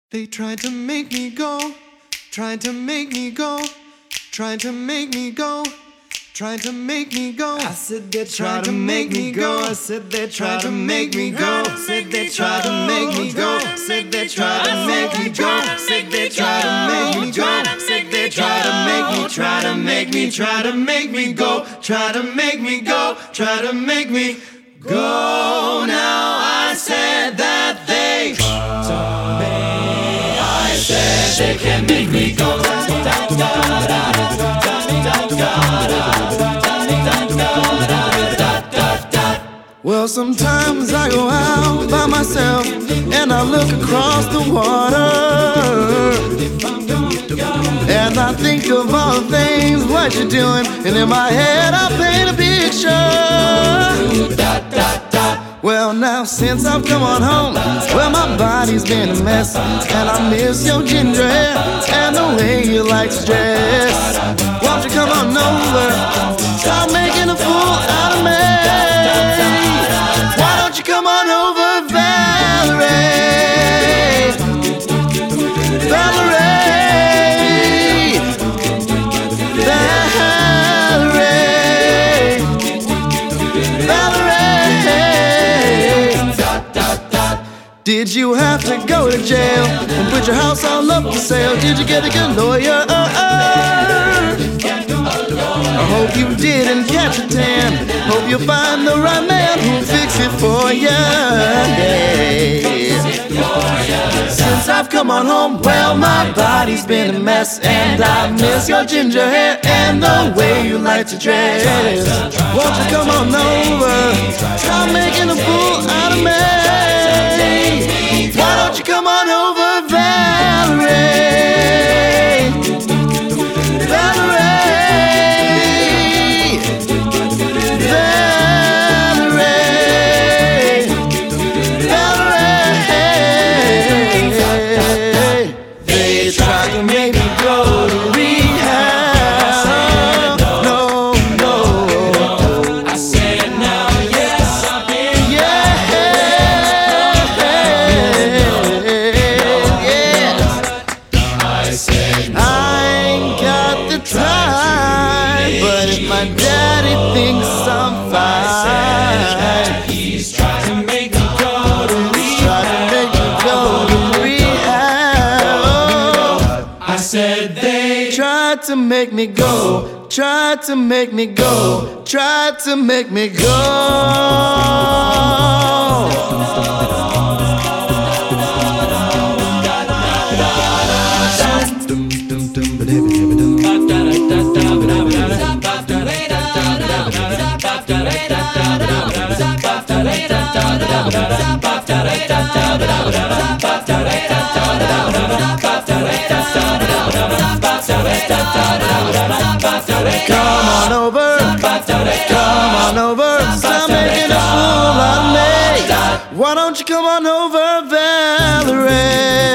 They tried to make me go, tried to make me go, tried to make me go, tried to make me go. I said they tried to make me go. I said they tried to make me go. Said they tried to make me go. Said they tried to make me go. Said they tried to make me go. Said they tried to make me, try to make me, try to make me go. Try to make me go. Try to make me go. Now I said that they tried to make. I said they can make me go. Well, sometimes I go out by myself and I look across the water, and I think of all the things what you're doing, and in my head I paint a picture. Well, now since I've come on home, well, my body's been a mess, and I miss your ginger hair and the way you like to dress. Won't you come on over, start making a fool out of me? Why don't you come on over, Valerie? Valerie, Valerie, Valerie. Did you have to go to jail and put your house all up for sale? Did you get a good lawyer? I hope you didn't catch a tan. Hope you find the right man who'll fix it for you. Since I've come on home, well, my body's been a mess, and I miss your ginger hair and the way you like to dress. Won't you come on over, stop making a fool out of me? Why don't you come on over, Valerie? Valerie. My daddy thinks I'm fine. He's trying to make me go to rehab. I said they tried to make me go, tried to make me go, tried to make me go. Come on over, come on over, stop making a fool out of me. Why don't you come on over, Valerie?